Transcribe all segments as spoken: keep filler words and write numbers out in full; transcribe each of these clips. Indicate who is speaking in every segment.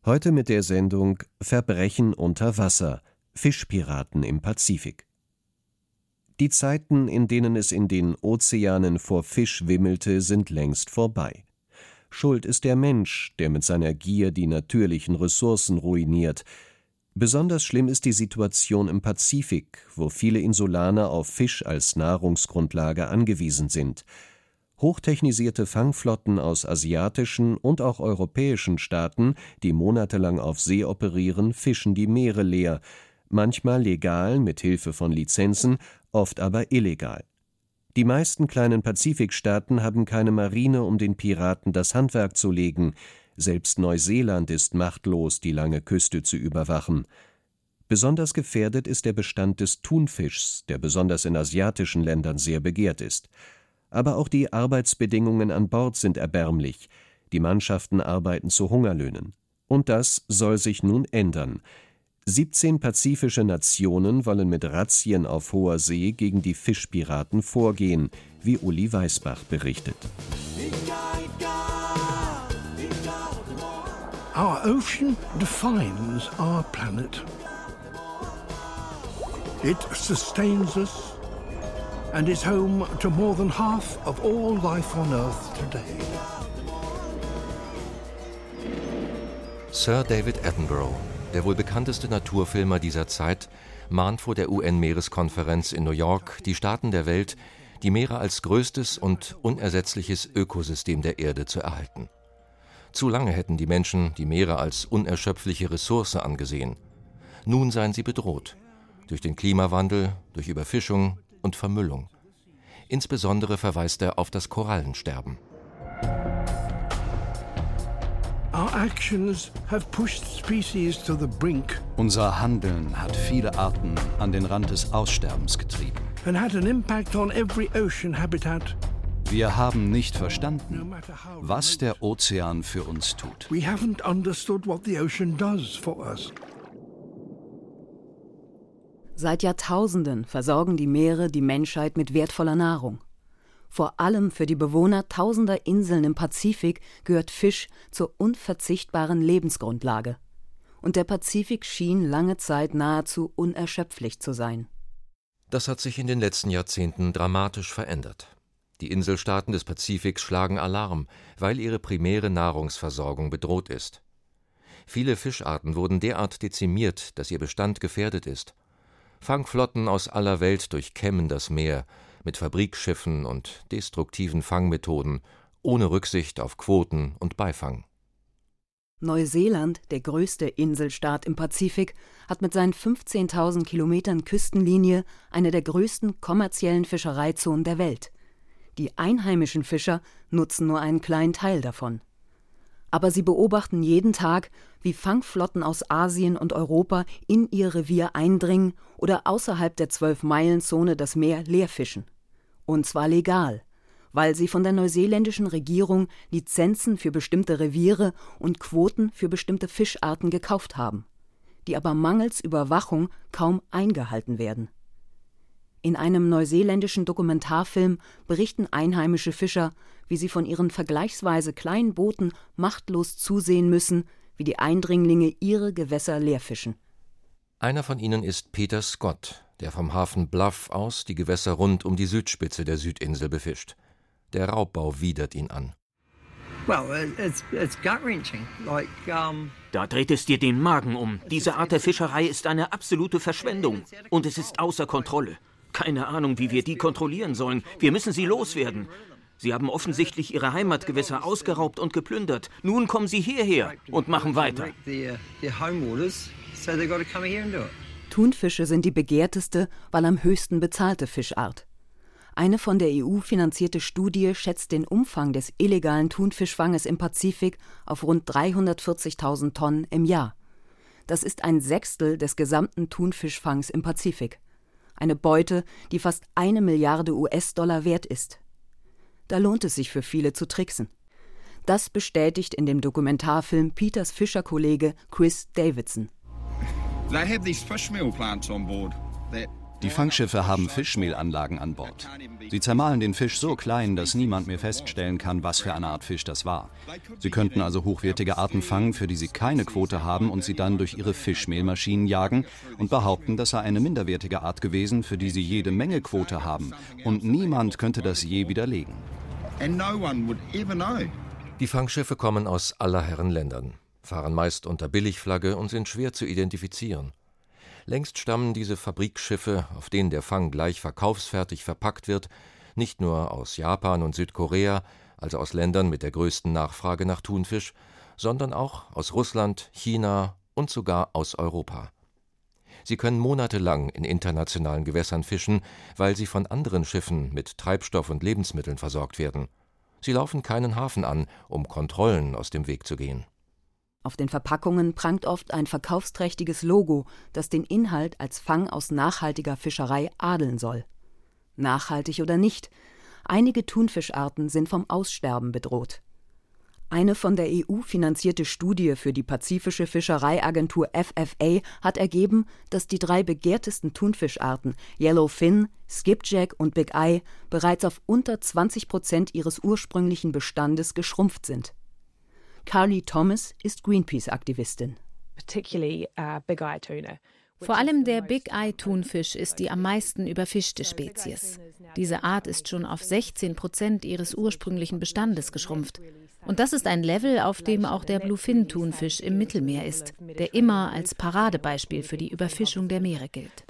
Speaker 1: Heute mit der Sendung Verbrechen unter Wasser – Fischpiraten im Pazifik. Die Zeiten, in denen es in den Ozeanen vor Fisch wimmelte, sind längst vorbei. Schuld ist der Mensch, der mit seiner Gier die natürlichen Ressourcen ruiniert. Besonders schlimm ist die Situation im Pazifik, wo viele Insulaner auf Fisch als Nahrungsgrundlage angewiesen sind. Hochtechnisierte Fangflotten aus asiatischen und auch europäischen Staaten, die monatelang auf See operieren, fischen die Meere leer, manchmal legal mit Hilfe von Lizenzen, oft aber illegal. Die meisten kleinen Pazifikstaaten haben keine Marine, um den Piraten das Handwerk zu legen. Selbst Neuseeland ist machtlos, die lange Küste zu überwachen. Besonders gefährdet ist der Bestand des Thunfischs, der besonders in asiatischen Ländern sehr begehrt ist. Aber auch die Arbeitsbedingungen an Bord sind erbärmlich. Die Mannschaften arbeiten zu Hungerlöhnen. Und das soll sich nun ändern. siebzehn pazifische Nationen wollen mit Razzien auf hoher See gegen die Fischpiraten vorgehen, wie Uli Weisbach berichtet.
Speaker 2: Our ocean defines our planet. It sustains us and is home to more than half of all life on Earth today.
Speaker 3: Sir David Attenborough, der wohl bekannteste Naturfilmer dieser Zeit, mahnt vor der U N-Meereskonferenz in New York die Staaten der Welt, die Meere als größtes und unersetzliches Ökosystem der Erde zu erhalten. Zu lange hätten die Menschen die Meere als unerschöpfliche Ressource angesehen. Nun seien sie bedroht. Durch den Klimawandel, durch Überfischung und Vermüllung. Insbesondere verweist er auf das Korallensterben.
Speaker 2: Our actions have pushed species to the brink.
Speaker 4: Unser Handeln hat viele Arten an den Rand des Aussterbens getrieben.
Speaker 2: And had an impact on every ocean habitat.
Speaker 4: Wir haben nicht verstanden, was der Ozean für uns tut.
Speaker 2: We haven't understood what the ocean does for us.
Speaker 5: Seit Jahrtausenden versorgen die Meere die Menschheit mit wertvoller Nahrung. Vor allem für die Bewohner tausender Inseln im Pazifik gehört Fisch zur unverzichtbaren Lebensgrundlage. Und der Pazifik schien lange Zeit nahezu unerschöpflich zu sein.
Speaker 3: Das hat sich in den letzten Jahrzehnten dramatisch verändert. Die Inselstaaten des Pazifiks schlagen Alarm, weil ihre primäre Nahrungsversorgung bedroht ist. Viele Fischarten wurden derart dezimiert, dass ihr Bestand gefährdet ist. Fangflotten aus aller Welt durchkämmen das Meer mit Fabrikschiffen und destruktiven Fangmethoden, ohne Rücksicht auf Quoten und Beifang.
Speaker 5: Neuseeland, der größte Inselstaat im Pazifik, hat mit seinen fünfzehntausend Kilometern Küstenlinie eine der größten kommerziellen Fischereizonen der Welt. Die einheimischen Fischer nutzen nur einen kleinen Teil davon. Aber sie beobachten jeden Tag, wie Fangflotten aus Asien und Europa in ihr Revier eindringen oder außerhalb der Zwölf-Meilen-Zone das Meer leerfischen. Und zwar legal, weil sie von der neuseeländischen Regierung Lizenzen für bestimmte Reviere und Quoten für bestimmte Fischarten gekauft haben, die aber mangels Überwachung kaum eingehalten werden. In einem neuseeländischen Dokumentarfilm berichten einheimische Fischer, wie sie von ihren vergleichsweise kleinen Booten machtlos zusehen müssen, wie die Eindringlinge ihre Gewässer leerfischen.
Speaker 3: Einer von ihnen ist Peter Scott, der vom Hafen Bluff aus die Gewässer rund um die Südspitze der Südinsel befischt. Der Raubbau widert ihn an.
Speaker 6: Da dreht es dir den Magen um. Diese Art der Fischerei ist eine absolute Verschwendung. Und es ist außer Kontrolle. Keine Ahnung, wie wir die kontrollieren sollen. Wir müssen sie loswerden. Sie haben offensichtlich ihre Heimatgewässer ausgeraubt und geplündert. Nun kommen sie hierher und machen weiter.
Speaker 5: Thunfische sind die begehrteste, weil am höchsten bezahlte Fischart. Eine von der E U finanzierte Studie schätzt den Umfang des illegalen Thunfischfanges im Pazifik auf rund dreihundertvierzigtausend Tonnen im Jahr. Das ist ein Sechstel des gesamten Thunfischfangs im Pazifik. Eine Beute, die fast eine Milliarde U S-Dollar wert ist. Da lohnt es sich für viele zu tricksen. Das bestätigt in dem Dokumentarfilm Peters Fischerkollege Chris Davidson.
Speaker 4: Die Fangschiffe haben Fischmehlanlagen an Bord. Sie zermahlen den Fisch so klein, dass niemand mehr feststellen kann, was für eine Art Fisch das war. Sie könnten also hochwertige Arten fangen, für die sie keine Quote haben und sie dann durch ihre Fischmehlmaschinen jagen und behaupten, das sei eine minderwertige Art gewesen, für die sie jede Menge Quote haben. Und niemand könnte das je widerlegen.
Speaker 3: Die Fangschiffe kommen aus aller Herren Ländern, fahren meist unter Billigflagge und sind schwer zu identifizieren. Längst stammen diese Fabrikschiffe, auf denen der Fang gleich verkaufsfertig verpackt wird, nicht nur aus Japan und Südkorea, also aus Ländern mit der größten Nachfrage nach Thunfisch, sondern auch aus Russland, China und sogar aus Europa. Sie können monatelang in internationalen Gewässern fischen, weil sie von anderen Schiffen mit Treibstoff und Lebensmitteln versorgt werden. Sie laufen keinen Hafen an, um Kontrollen aus dem Weg zu gehen.
Speaker 5: Auf den Verpackungen prangt oft ein verkaufsträchtiges Logo, das den Inhalt als Fang aus nachhaltiger Fischerei adeln soll. Nachhaltig oder nicht, einige Thunfischarten sind vom Aussterben bedroht. Eine von der E U finanzierte Studie für die pazifische Fischereiagentur F F A hat ergeben, dass die drei begehrtesten Thunfischarten Yellowfin, Skipjack und Big Eye bereits auf unter zwanzig Prozent ihres ursprünglichen Bestandes geschrumpft sind. Carly Thomas ist Greenpeace-Aktivistin.
Speaker 7: Vor allem der Big-Eye-Thunfisch ist die am meisten überfischte Spezies. Diese Art ist schon auf sechzehn Prozent ihres ursprünglichen Bestandes geschrumpft. Und das ist ein Level, auf dem auch der Bluefin-Thunfisch im Mittelmeer ist, der immer als Paradebeispiel für die Überfischung der Meere gilt.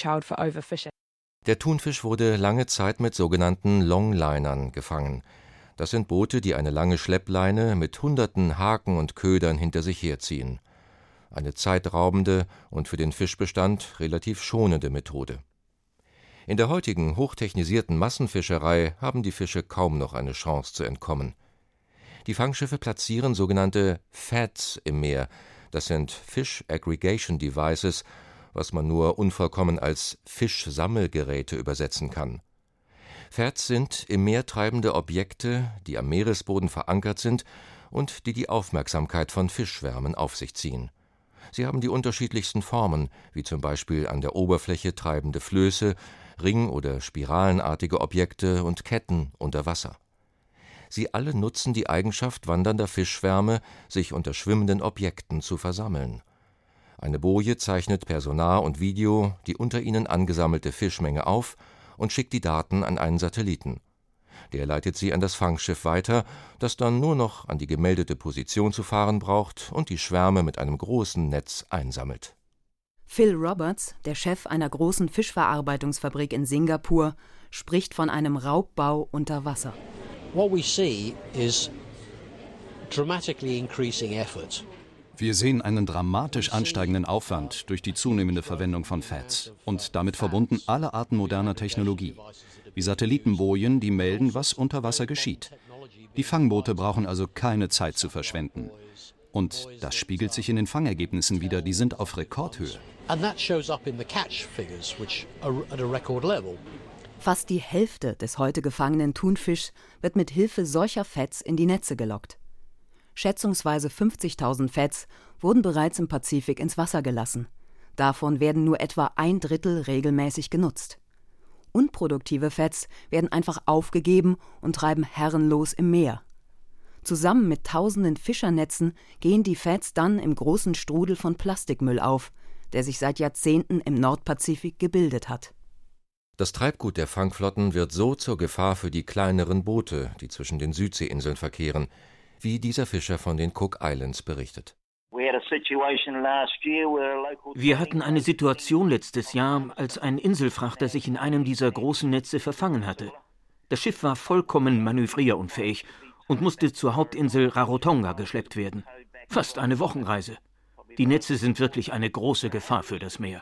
Speaker 3: Der Thunfisch wurde lange Zeit mit sogenannten Longlinern gefangen. Das sind Boote, die eine lange Schleppleine mit hunderten Haken und Ködern hinter sich herziehen. Eine zeitraubende und für den Fischbestand relativ schonende Methode. In der heutigen hochtechnisierten Massenfischerei haben die Fische kaum noch eine Chance zu entkommen. Die Fangschiffe platzieren sogenannte F A Ds im Meer. Das sind Fish Aggregation Devices, was man nur unvollkommen als Fischsammelgeräte übersetzen kann. F A Ds sind im Meer treibende Objekte, die am Meeresboden verankert sind und die die Aufmerksamkeit von Fischschwärmen auf sich ziehen. Sie haben die unterschiedlichsten Formen, wie zum Beispiel an der Oberfläche treibende Flöße, ring- oder spiralenartige Objekte und Ketten unter Wasser. Sie alle nutzen die Eigenschaft wandernder Fischschwärme, sich unter schwimmenden Objekten zu versammeln. Eine Boje zeichnet per Sonar und Video die unter ihnen angesammelte Fischmenge auf und schickt die Daten an einen Satelliten. Der leitet sie an das Fangschiff weiter, das dann nur noch an die gemeldete Position zu fahren braucht und die Schwärme mit einem großen Netz einsammelt.
Speaker 5: Phil Roberts, der Chef einer großen Fischverarbeitungsfabrik in Singapur, spricht von einem Raubbau unter Wasser.
Speaker 8: What we see is dramatically increasing effort.
Speaker 4: Wir sehen einen dramatisch ansteigenden Aufwand durch die zunehmende Verwendung von F A Ds und damit verbunden alle Arten moderner Technologie, wie Satellitenbojen, die melden, was unter Wasser geschieht. Die Fangboote brauchen also keine Zeit zu verschwenden. Und das spiegelt sich in den Fangergebnissen wider, die sind auf Rekordhöhe.
Speaker 5: Fast die Hälfte des heute gefangenen Thunfischs wird mit Hilfe solcher F A Ds in die Netze gelockt. Schätzungsweise fünfzigtausend F A Ds wurden bereits im Pazifik ins Wasser gelassen. Davon werden nur etwa ein Drittel regelmäßig genutzt. Unproduktive F A Ds werden einfach aufgegeben und treiben herrenlos im Meer. Zusammen mit tausenden Fischernetzen gehen die F A Ds dann im großen Strudel von Plastikmüll auf, der sich seit Jahrzehnten im Nordpazifik gebildet hat.
Speaker 3: Das Treibgut der Fangflotten wird so zur Gefahr für die kleineren Boote, die zwischen den Südseeinseln verkehren, wie dieser Fischer von den Cook Islands berichtet.
Speaker 6: Wir hatten eine Situation letztes Jahr, als ein Inselfrachter sich in einem dieser großen Netze verfangen hatte. Das Schiff war vollkommen manövrierunfähig und musste zur Hauptinsel Rarotonga geschleppt werden. Fast eine Wochenreise. Die Netze sind wirklich eine große Gefahr für das Meer.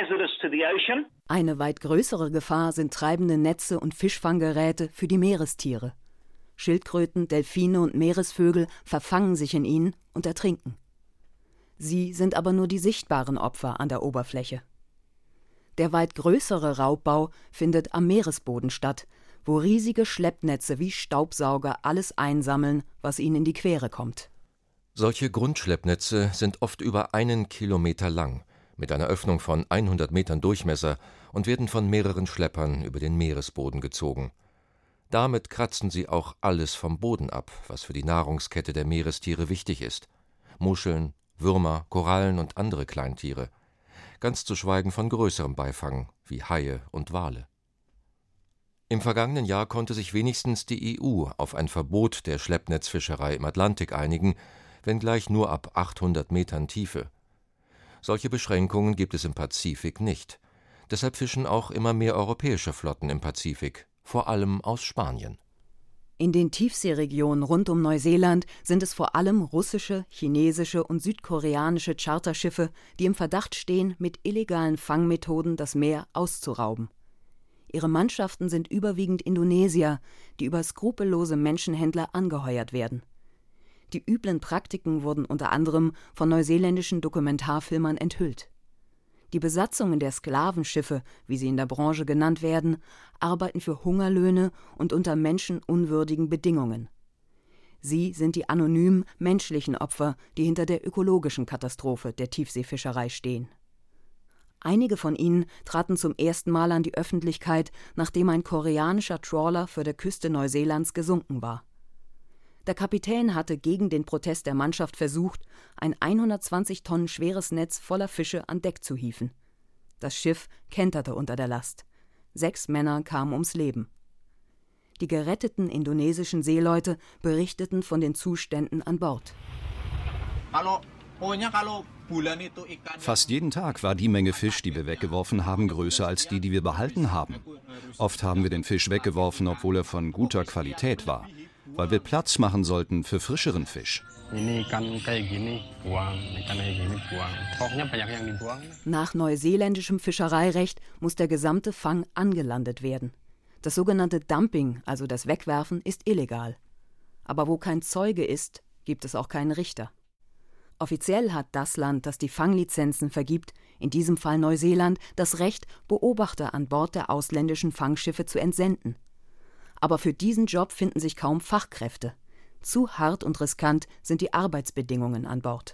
Speaker 5: Eine weit größere Gefahr sind treibende Netze und Fischfanggeräte für die Meerestiere. Schildkröten, Delfine und Meeresvögel verfangen sich in ihnen und ertrinken. Sie sind aber nur die sichtbaren Opfer an der Oberfläche. Der weit größere Raubbau findet am Meeresboden statt, wo riesige Schleppnetze wie Staubsauger alles einsammeln, was ihnen in die Quere kommt.
Speaker 3: Solche Grundschleppnetze sind oft über einen Kilometer lang, mit einer Öffnung von hundert Metern Durchmesser und werden von mehreren Schleppern über den Meeresboden gezogen. Damit kratzen sie auch alles vom Boden ab, was für die Nahrungskette der Meerestiere wichtig ist: Muscheln, Würmer, Korallen und andere Kleintiere, ganz zu schweigen von größerem Beifang wie Haie und Wale. Im vergangenen Jahr konnte sich wenigstens die E U auf ein Verbot der Schleppnetzfischerei im Atlantik einigen, wenngleich nur ab achthundert Metern Tiefe. Solche Beschränkungen gibt es im Pazifik nicht. Deshalb fischen auch immer mehr europäische Flotten im Pazifik, vor allem aus Spanien.
Speaker 5: In den Tiefseeregionen rund um Neuseeland sind es vor allem russische, chinesische und südkoreanische Charterschiffe, die im Verdacht stehen, mit illegalen Fangmethoden das Meer auszurauben. Ihre Mannschaften sind überwiegend Indonesier, die über skrupellose Menschenhändler angeheuert werden. Die üblen Praktiken wurden unter anderem von neuseeländischen Dokumentarfilmern enthüllt. Die Besatzungen der Sklavenschiffe, wie sie in der Branche genannt werden, arbeiten für Hungerlöhne und unter menschenunwürdigen Bedingungen. Sie sind die anonymen menschlichen Opfer, die hinter der ökologischen Katastrophe der Tiefseefischerei stehen. Einige von ihnen traten zum ersten Mal an die Öffentlichkeit, nachdem ein koreanischer Trawler vor der Küste Neuseelands gesunken war. Der Kapitän hatte gegen den Protest der Mannschaft versucht, ein hundertzwanzig Tonnen schweres Netz voller Fische an Deck zu hieven. Das Schiff kenterte unter der Last. Sechs Männer kamen ums Leben. Die geretteten indonesischen Seeleute berichteten von den Zuständen an Bord.
Speaker 4: Fast jeden Tag war die Menge Fisch, die wir weggeworfen haben, größer als die, die wir behalten haben. Oft haben wir den Fisch weggeworfen, obwohl er von guter Qualität war, weil wir Platz machen sollten für frischeren Fisch.
Speaker 5: Nach neuseeländischem Fischereirecht muss der gesamte Fang angelandet werden. Das sogenannte Dumping, also das Wegwerfen, ist illegal. Aber wo kein Zeuge ist, gibt es auch keinen Richter. Offiziell hat das Land, das die Fanglizenzen vergibt, in diesem Fall Neuseeland, das Recht, Beobachter an Bord der ausländischen Fangschiffe zu entsenden. Aber für diesen Job finden sich kaum Fachkräfte. Zu hart und riskant sind die Arbeitsbedingungen an Bord.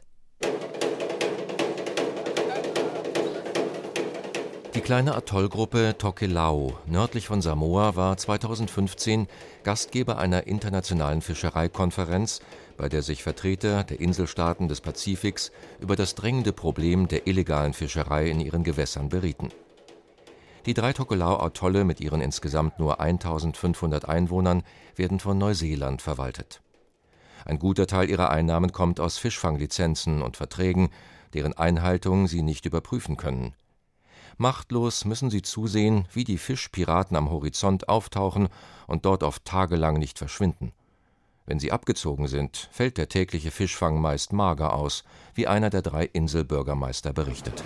Speaker 3: Die kleine Atollgruppe Tokelau nördlich von Samoa war zweitausendfünfzehn Gastgeber einer internationalen Fischereikonferenz, bei der sich Vertreter der Inselstaaten des Pazifiks über das drängende Problem der illegalen Fischerei in ihren Gewässern berieten. Die drei Tokelau-Atolle mit ihren insgesamt nur eintausendfünfhundert Einwohnern werden von Neuseeland verwaltet. Ein guter Teil ihrer Einnahmen kommt aus Fischfanglizenzen und Verträgen, deren Einhaltung sie nicht überprüfen können. Machtlos müssen sie zusehen, wie die Fischpiraten am Horizont auftauchen und dort oft tagelang nicht verschwinden. Wenn sie abgezogen sind, fällt der tägliche Fischfang meist mager aus, wie einer der drei Inselbürgermeister berichtet.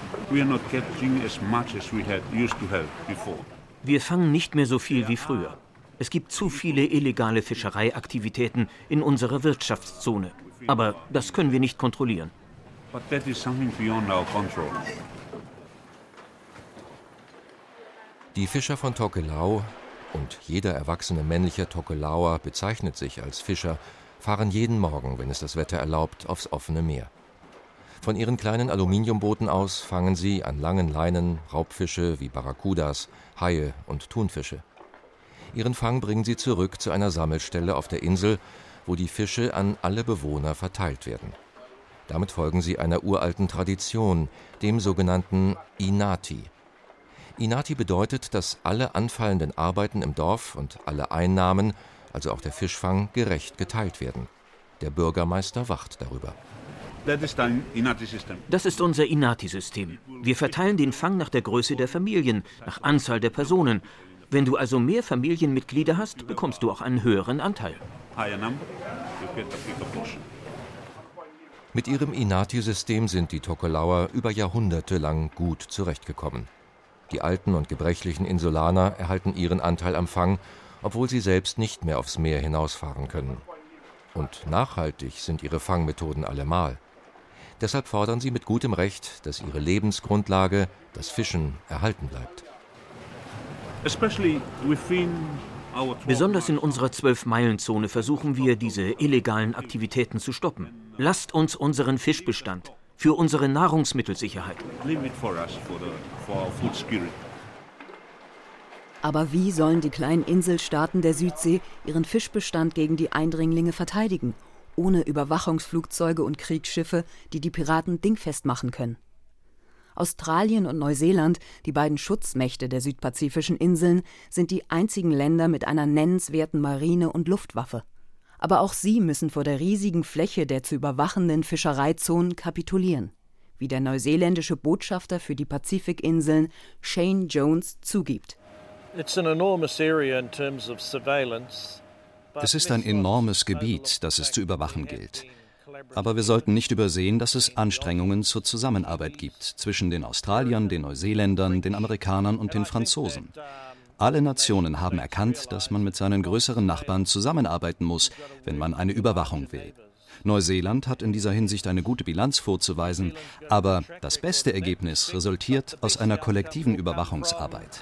Speaker 6: Wir fangen nicht mehr so viel wie früher. Es gibt zu viele illegale Fischereiaktivitäten in unserer Wirtschaftszone. Aber das können wir nicht kontrollieren.
Speaker 3: Die Fischer von Tokelau, und jeder erwachsene männliche Tokelauer bezeichnet sich als Fischer, fahren jeden Morgen, wenn es das Wetter erlaubt, aufs offene Meer. Von ihren kleinen Aluminiumbooten aus fangen sie an langen Leinen Raubfische wie Barracudas, Haie und Thunfische. Ihren Fang bringen sie zurück zu einer Sammelstelle auf der Insel, wo die Fische an alle Bewohner verteilt werden. Damit folgen sie einer uralten Tradition, dem sogenannten Inati. Inati bedeutet, dass alle anfallenden Arbeiten im Dorf und alle Einnahmen, also auch der Fischfang, gerecht geteilt werden. Der Bürgermeister wacht darüber.
Speaker 6: Das ist unser Inati-System. Wir verteilen den Fang nach der Größe der Familien, nach Anzahl der Personen. Wenn du also mehr Familienmitglieder hast, bekommst du auch einen höheren Anteil.
Speaker 3: Mit ihrem Inati-System sind die Tokelauer über Jahrhunderte lang gut zurechtgekommen. Die alten und gebrechlichen Insulaner erhalten ihren Anteil am Fang, obwohl sie selbst nicht mehr aufs Meer hinausfahren können. Und nachhaltig sind ihre Fangmethoden allemal. Deshalb fordern sie mit gutem Recht, dass ihre Lebensgrundlage, das Fischen, erhalten bleibt.
Speaker 6: Besonders in unserer zwölf-Meilen-Zone versuchen wir, diese illegalen Aktivitäten zu stoppen. Lasst uns unseren Fischbestand für unsere Nahrungsmittelsicherheit.
Speaker 5: Aber wie sollen die kleinen Inselstaaten der Südsee ihren Fischbestand gegen die Eindringlinge verteidigen, ohne Überwachungsflugzeuge und Kriegsschiffe, die die Piraten dingfest machen können? Australien und Neuseeland, die beiden Schutzmächte der südpazifischen Inseln, sind die einzigen Länder mit einer nennenswerten Marine und Luftwaffe. Aber auch sie müssen vor der riesigen Fläche der zu überwachenden Fischereizonen kapitulieren, wie der neuseeländische Botschafter für die Pazifikinseln Shane Jones zugibt.
Speaker 4: Es ist ein enormes Gebiet, das es zu überwachen gilt. Aber wir sollten nicht übersehen, dass es Anstrengungen zur Zusammenarbeit gibt zwischen den Australiern, den Neuseeländern, den Amerikanern und den Franzosen. Alle Nationen haben erkannt, dass man mit seinen größeren Nachbarn zusammenarbeiten muss, wenn man eine Überwachung will. Neuseeland hat in dieser Hinsicht eine gute Bilanz vorzuweisen, aber das beste Ergebnis resultiert aus einer kollektiven Überwachungsarbeit.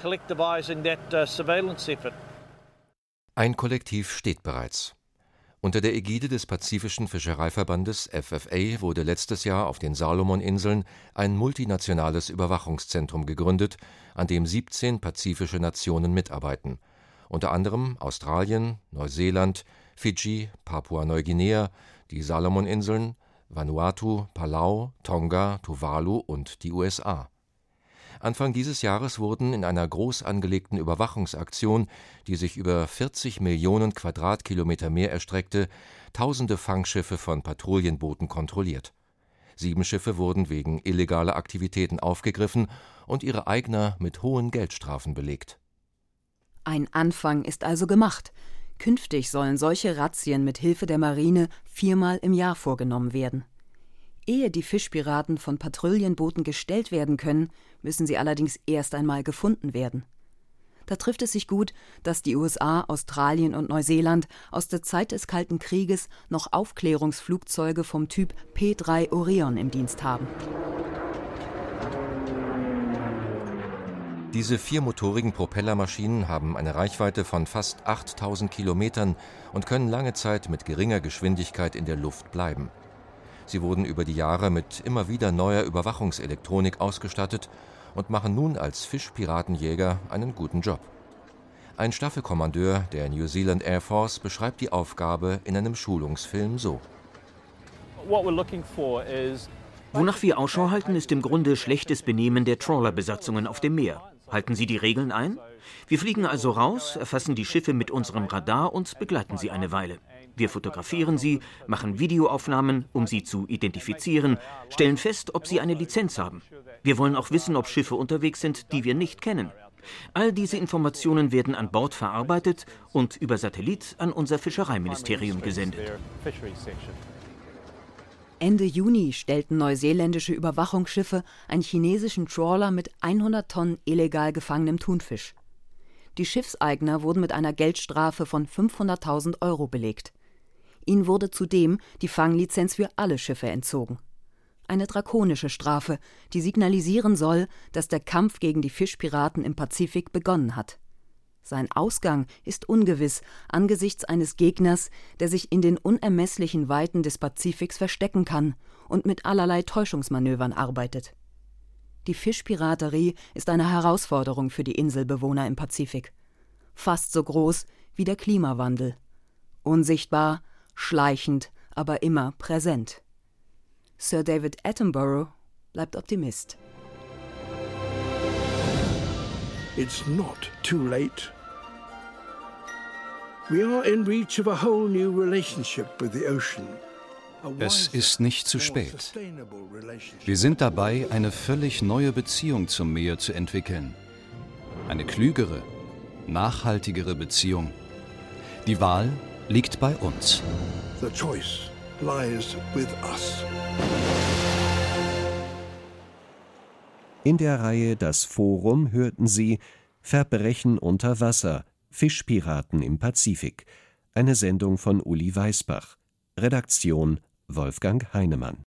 Speaker 3: Ein Kollektiv steht bereits. Unter der Ägide des Pazifischen Fischereiverbandes F F A wurde letztes Jahr auf den Salomoninseln ein multinationales Überwachungszentrum gegründet, an dem siebzehn pazifische Nationen mitarbeiten, unter anderem Australien, Neuseeland, Fidschi, Papua-Neuguinea, die Salomoninseln, Vanuatu, Palau, Tonga, Tuvalu und die U S A. Anfang dieses Jahres wurden in einer groß angelegten Überwachungsaktion, die sich über vierzig Millionen Quadratkilometer Meer erstreckte, tausende Fangschiffe von Patrouillenbooten kontrolliert. Sieben Schiffe wurden wegen illegaler Aktivitäten aufgegriffen und ihre Eigner mit hohen Geldstrafen belegt.
Speaker 5: Ein Anfang ist also gemacht. Künftig sollen solche Razzien mit Hilfe der Marine viermal im Jahr vorgenommen werden. Ehe die Fischpiraten von Patrouillenbooten gestellt werden können, müssen sie allerdings erst einmal gefunden werden. Da trifft es sich gut, dass die U S A, Australien und Neuseeland aus der Zeit des Kalten Krieges noch Aufklärungsflugzeuge vom Typ P drei Orion im Dienst haben.
Speaker 3: Diese viermotorigen Propellermaschinen haben eine Reichweite von fast achttausend Kilometern und können lange Zeit mit geringer Geschwindigkeit in der Luft bleiben. Sie wurden über die Jahre mit immer wieder neuer Überwachungselektronik ausgestattet und machen nun als Fischpiratenjäger einen guten Job. Ein Staffelkommandeur der New Zealand Air Force beschreibt die Aufgabe in einem Schulungsfilm so:
Speaker 6: Wonach wir Ausschau halten, ist im Grunde schlechtes Benehmen der Trawlerbesatzungen auf dem Meer. Halten Sie die Regeln ein? Wir fliegen also raus, erfassen die Schiffe mit unserem Radar und begleiten sie eine Weile. Wir fotografieren sie, machen Videoaufnahmen, um sie zu identifizieren, stellen fest, ob sie eine Lizenz haben. Wir wollen auch wissen, ob Schiffe unterwegs sind, die wir nicht kennen. All diese Informationen werden an Bord verarbeitet und über Satellit an unser Fischereiministerium gesendet.
Speaker 5: Ende Juni stellten neuseeländische Überwachungsschiffe einen chinesischen Trawler mit hundert Tonnen illegal gefangenem Thunfisch. Die Schiffseigner wurden mit einer Geldstrafe von fünfhunderttausend Euro belegt. Ihnen wurde zudem die Fanglizenz für alle Schiffe entzogen. Eine drakonische Strafe, die signalisieren soll, dass der Kampf gegen die Fischpiraten im Pazifik begonnen hat. Sein Ausgang ist ungewiss angesichts eines Gegners, der sich in den unermesslichen Weiten des Pazifiks verstecken kann und mit allerlei Täuschungsmanövern arbeitet. Die Fischpiraterie ist eine Herausforderung für die Inselbewohner im Pazifik. Fast so groß wie der Klimawandel. Unsichtbar, schleichend, aber immer präsent. Sir David Attenborough bleibt Optimist.
Speaker 2: It's not too late. We are in reach of a whole new relationship with the ocean.
Speaker 4: Es ist nicht zu spät. Wir sind dabei, eine völlig neue Beziehung zum Meer zu entwickeln. Eine klügere, nachhaltigere Beziehung. Die Wahl liegt bei uns.
Speaker 2: The choice lies with us.
Speaker 1: In der Reihe Das Forum hörten Sie Verbrechen unter Wasser, Fischpiraten im Pazifik, eine Sendung von Uli Weisbach. Redaktion Wolfgang Heinemann.